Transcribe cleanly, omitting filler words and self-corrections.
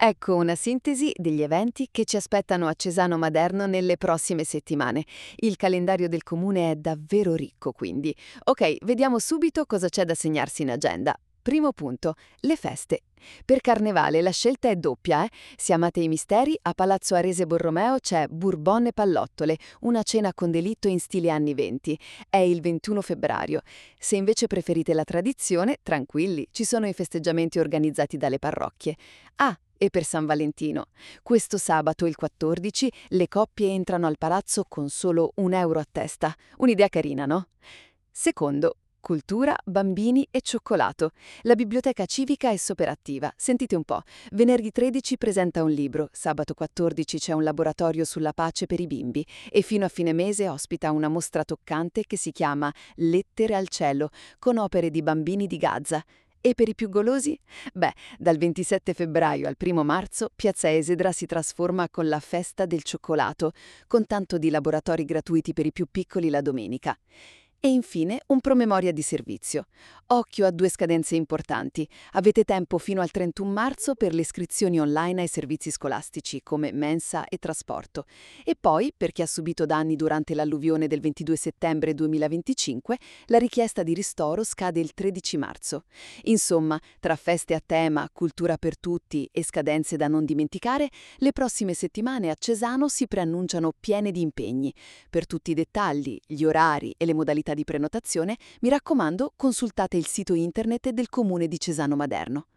Ecco una sintesi degli eventi che ci aspettano a Cesano Maderno nelle prossime settimane. Il calendario del comune è davvero ricco, quindi. Ok, vediamo subito cosa c'è da segnarsi in agenda. Primo punto, le feste. Per Carnevale la scelta è doppia, eh? Se amate i misteri, a Palazzo Arese Borromeo c'è Bourbon e Pallottole, una cena con delitto in stile anni 20. È il 21 febbraio. Se invece preferite la tradizione, tranquilli, ci sono i festeggiamenti organizzati dalle parrocchie. Ah, e per San Valentino. Questo sabato, il 14, le coppie entrano al palazzo con solo €1 a testa. Un'idea carina, no? Secondo, cultura, bambini e cioccolato. La biblioteca civica è super attiva. Sentite un po'. Venerdì 13 presenta un libro, sabato 14 c'è un laboratorio sulla pace per i bimbi e fino a fine mese ospita una mostra toccante che si chiama Lettere al cielo, con opere di bambini di Gaza. E per i più golosi? Beh, dal 27 febbraio al 1 marzo Piazza Esedra si trasforma con la festa del cioccolato, con tanto di laboratori gratuiti per i più piccoli la domenica. E infine un promemoria di servizio. Occhio a due scadenze importanti. Avete tempo fino al 31 marzo per le iscrizioni online ai servizi scolastici come mensa e trasporto. E poi, per chi ha subito danni durante l'alluvione del 22 settembre 2025, la richiesta di ristoro scade il 13 marzo. Insomma, tra feste a tema, cultura per tutti e scadenze da non dimenticare, le prossime settimane a Cesano si preannunciano piene di impegni. Per tutti i dettagli, gli orari e le modalità di prenotazione, mi raccomando, consultate il sito internet del Comune di Cesano Maderno.